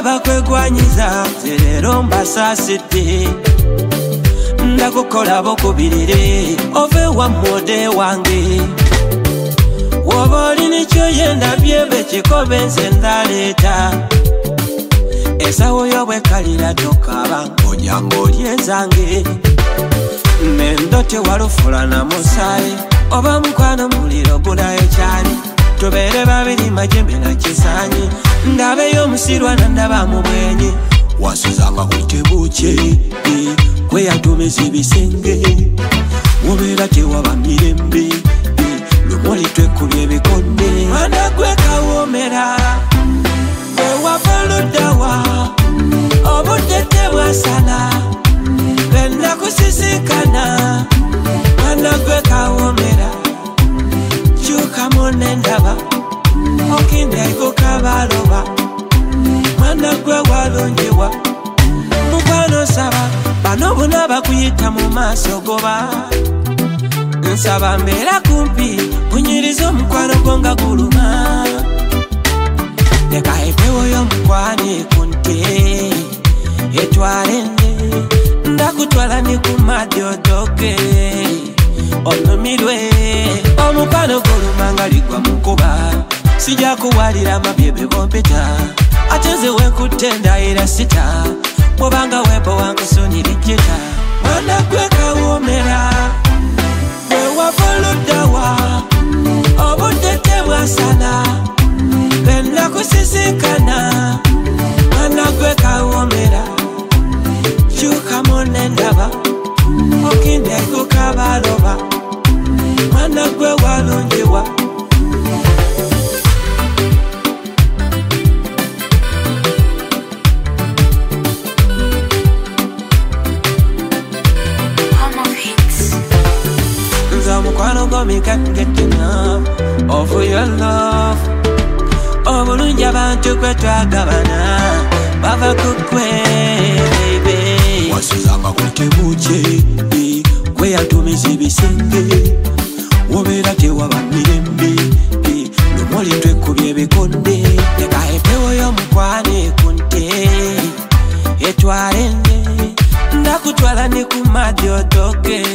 bakwegwanyiza zerero mbasasite ndakukola bokubirire ove wa mode wange woboli nicho yenda byebe chikobe nze ndaleta esawo yobwe kalira tokaba onyango lyenzange nendote walufula na musaye oba mukwano muliro gula echani tubere babiri majembe na kisanyi ndabeyo musirwa na ndaba mu bwenye wasuzanga kutebuche kwe yatumeza ibisenge wobera tewaba mirembe lumoli twekubye bikonde mwana gwe kawomera wewavaludawa obudde bwasala benda kusisikana mwana gwe kawomera kyuka munendaba okindeko kabaloba mwana gwe walonjewa mukwano saba bano bonna bakuyita mu maaso goba nsaba mbeera kumpi unyiriza omukwano gwo nga guluma leka epewo y'omukwane kunte etwalende ndakutwala ne ku madyodoke onumirwe omukwano guluma nga ligwa mukuba sijja kuwalira amabyebe bompeta ate nze wenkutenda era sita bwobanga webo wankusonyirijjeta mwana gwe kawomera wewavuludawa obudde tebwasala benda kusisikana mwana gwe kawomera kyuka munendaba okindeko kabaloba mwana gwe walonjewa mukwano go me can't get enough of your love obulungi abantu kwe twagabana bava kukwe baby wasuzanga kutebuche kwe yatumiza ibisenge wobera tewaba mirembe lumoli twekubye bikonde leka epewo y'omukwane kunte etwalende ndakutwala ne ku madyodoke